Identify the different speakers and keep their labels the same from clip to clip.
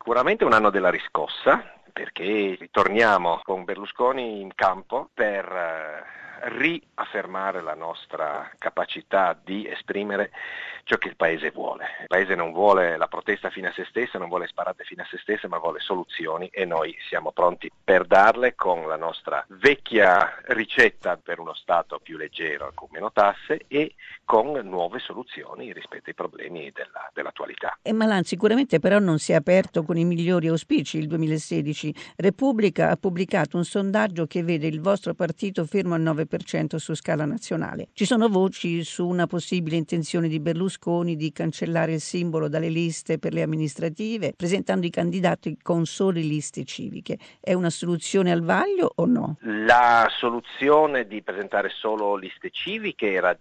Speaker 1: Sicuramente un anno della riscossa, perché ritorniamo con Berlusconi in campo per riaffermare la nostra capacità di esprimere ciò che il Paese vuole. Il Paese non vuole la protesta fine a se stessa, non vuole sparate fine a se stessa, ma vuole soluzioni e noi siamo pronti per darle con la nostra vecchia ricetta per uno Stato più leggero, con meno tasse e con nuove soluzioni rispetto ai problemi dell'attualità.
Speaker 2: Malan sicuramente però non si è aperto con i migliori auspici il 2016. Repubblica ha pubblicato un sondaggio che vede il vostro partito fermo al 9% su scala nazionale. Ci sono voci su una possibile intenzione di Berlusconi di cancellare il simbolo dalle liste per le amministrative, presentando i candidati con sole liste civiche. È una soluzione al vaglio o no?
Speaker 1: La soluzione di presentare solo liste civiche era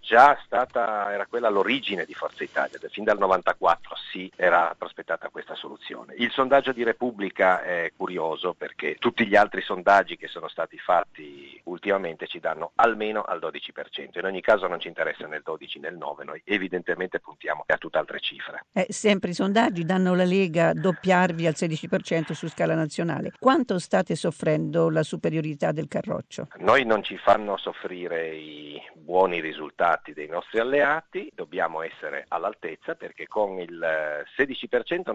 Speaker 1: quella all'origine di Forza Italia, fin dal 94 era prospettata questa soluzione. Il sondaggio di Repubblica è curioso perché tutti gli altri sondaggi che sono stati fatti ultimamente ci danno almeno al 12%, in ogni caso non ci interessa né il 12 né il 9, noi evidentemente puntiamo a tutt'altre cifre.
Speaker 2: Sempre i sondaggi danno la Lega doppiarvi al 16% su scala nazionale. Quanto state soffrendo la superiorità del Carroccio?
Speaker 1: Noi non ci fanno soffrire i buoni risultati dei nostri alleati, dobbiamo essere all'altezza perché con il 16%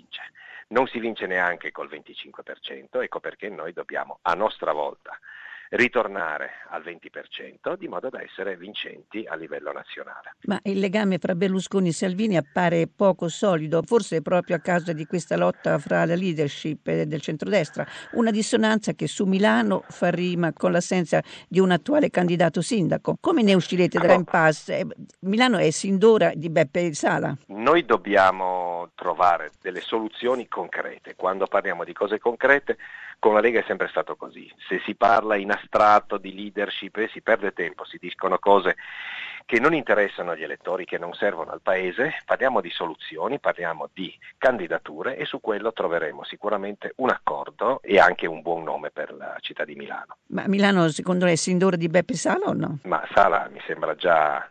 Speaker 1: non si vince neanche col 25%, ecco perché noi dobbiamo a nostra volta ritornare al 20% di modo da essere vincenti a livello nazionale.
Speaker 2: Ma il legame fra Berlusconi e Salvini appare poco solido, forse proprio a causa di questa lotta fra la leadership del centrodestra, una dissonanza che su Milano fa rima con l'assenza di un attuale candidato sindaco. Come ne uscirete dall'impasse? Milano è sin d'ora di Beppe Sala.
Speaker 1: Noi dobbiamo trovare delle soluzioni concrete. Quando parliamo di cose concrete, con la Lega è sempre stato così. Se si parla in astratto di leadership si perde tempo, si dicono cose che non interessano agli elettori, che non servono al Paese. Parliamo di soluzioni, parliamo di candidature e su quello troveremo sicuramente un accordo e anche un buon nome per la città di Milano.
Speaker 2: Ma Milano secondo lei è sin d'ora di Beppe Sala o no?
Speaker 1: Ma Sala mi sembra già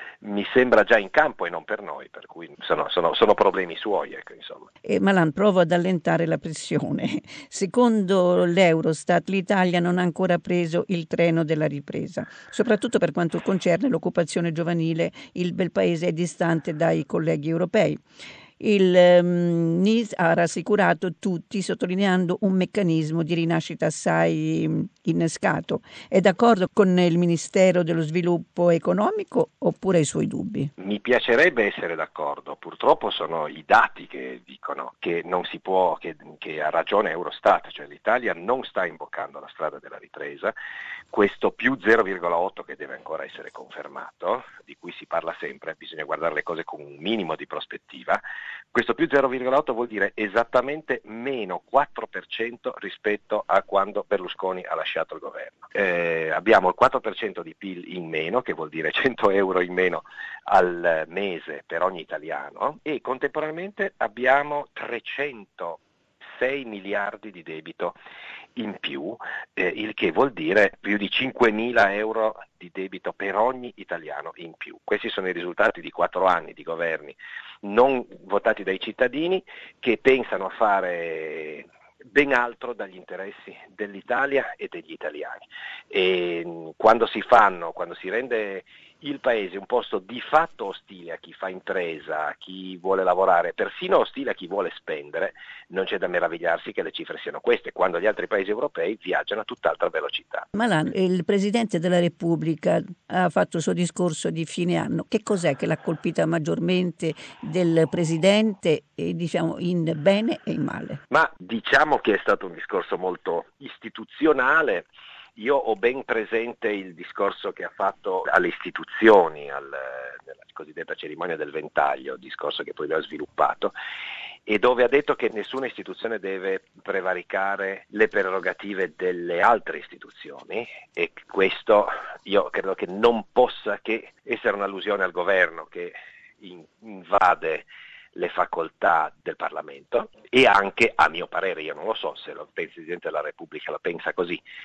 Speaker 1: in campo e non per noi, per cui sono problemi suoi, ecco, insomma.
Speaker 2: Malan, provo ad allentare la pressione. Secondo l'Eurostat l'Italia non ha ancora preso il treno della ripresa, soprattutto per quanto concerne l'occupazione giovanile. Il bel paese è distante dai colleghi europei. Il NIS ha rassicurato tutti sottolineando un meccanismo di rinascita assai innescato. È d'accordo con il Ministero dello Sviluppo Economico oppure ha i suoi dubbi?
Speaker 1: Mi piacerebbe essere d'accordo, purtroppo sono i dati che dicono che non si può, che ha ragione Eurostat, cioè l'Italia non sta imboccando la strada della ripresa, questo più 0,8 che deve ancora essere confermato, di cui si parla sempre, bisogna guardare le cose con un minimo di prospettiva. Questo più 0,8 vuol dire esattamente meno 4% rispetto a quando Berlusconi ha lasciato il governo. Abbiamo il 4% di PIL in meno, che vuol dire 100 euro in meno al mese per ogni italiano, e contemporaneamente abbiamo 306 miliardi di debito in più, il che vuol dire più di 5.000 euro di debito per ogni italiano in più. Questi sono i risultati di 4 anni di governi non votati dai cittadini che pensano a fare ben altro dagli interessi dell'Italia e degli italiani. E quando si rende il Paese un posto di fatto ostile a chi fa impresa, a chi vuole lavorare, persino ostile a chi vuole spendere, non c'è da meravigliarsi che le cifre siano queste, quando gli altri paesi europei viaggiano a tutt'altra velocità.
Speaker 2: Malan, il Presidente della Repubblica ha fatto il suo discorso di fine anno. Che cos'è che l'ha colpita maggiormente del Presidente, diciamo in bene e in male?
Speaker 1: Ma diciamo che è stato un discorso molto istituzionale. Io ho ben presente il discorso che ha fatto alle istituzioni, nella cosiddetta cerimonia del Ventaglio, discorso che poi lui ha sviluppato, e dove ha detto che nessuna istituzione deve prevaricare le prerogative delle altre istituzioni, e questo io credo che non possa che essere un'allusione al governo che invade le facoltà del Parlamento e anche, a mio parere, io non lo so se il Presidente della Repubblica la pensa così,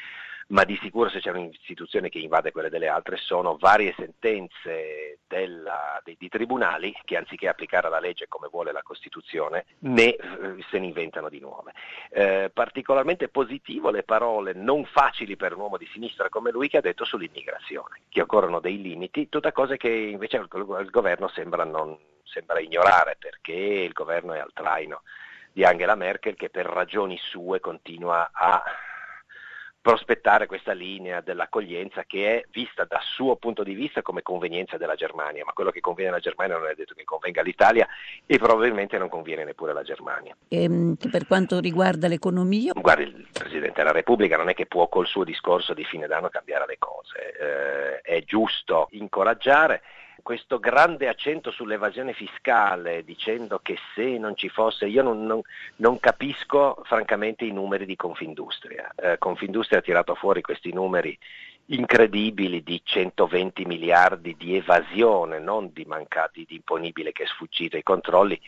Speaker 1: ma di sicuro se c'è un'istituzione che invade quelle delle altre sono varie sentenze di tribunali che anziché applicare la legge come vuole la Costituzione se ne inventano di nuove. Particolarmente positivo le parole non facili per un uomo di sinistra come lui che ha detto sull'immigrazione, che occorrono dei limiti, tutta cose che invece il governo sembra ignorare, perché il governo è al traino di Angela Merkel che per ragioni sue continua a prospettare questa linea dell'accoglienza che è vista dal suo punto di vista come convenienza della Germania, ma quello che conviene alla Germania non è detto che convenga all'Italia e probabilmente non conviene neppure alla Germania.
Speaker 2: Per quanto riguarda l'economia?
Speaker 1: Guardi, il Presidente della Repubblica non è che può col suo discorso di fine d'anno cambiare le cose, è giusto incoraggiare questo grande accento sull'evasione fiscale, dicendo che se non ci fosse, io non capisco francamente i numeri di Confindustria. Confindustria ha tirato fuori questi numeri incredibili di 120 miliardi di evasione, non di mancati, di imponibile che è sfuggita ai controlli.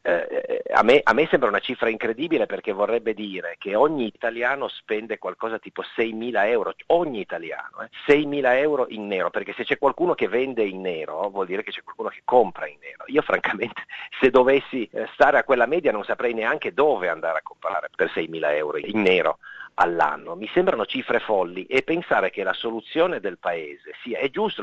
Speaker 1: A me sembra una cifra incredibile perché vorrebbe dire che ogni italiano spende qualcosa tipo 6.000 euro, ogni italiano, 6.000 euro in nero, perché se c'è qualcuno che vende in nero vuol dire che c'è qualcuno che compra in nero. Io francamente se dovessi stare a quella media non saprei neanche dove andare a comprare per 6.000 euro in nero all'anno. Mi sembrano cifre folli e pensare che la soluzione del paese sia, è giusto,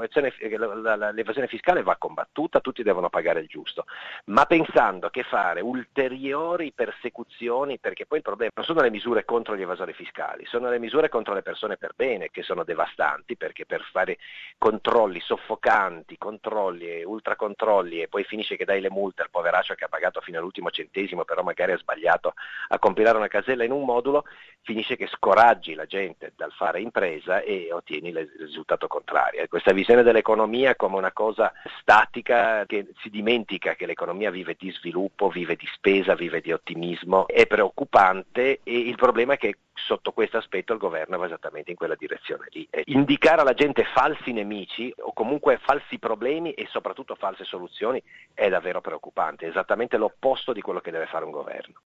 Speaker 1: l'evasione fiscale va combattuta, tutti devono pagare il giusto, ma pensando che fare ulteriori persecuzioni, perché poi il problema non sono le misure contro gli evasori fiscali, sono le misure contro le persone per bene che sono devastanti, perché per fare controlli soffocanti, controlli e ultracontrolli e poi finisce che dai le multe al poveraccio che ha pagato fino all'ultimo centesimo, però magari ha sbagliato a compilare una casella in un modulo, finisce che scoraggi la gente dal fare impresa e ottieni il risultato contrario. Questa visione dell'economia come una cosa statica che si dimentica che l'economia vive di sviluppo, vive di spesa, vive di ottimismo, è preoccupante e il problema è che sotto questo aspetto il governo va esattamente in quella direzione lì. Indicare alla gente falsi nemici o comunque falsi problemi e soprattutto false soluzioni è davvero preoccupante, è esattamente l'opposto di quello che deve fare un governo.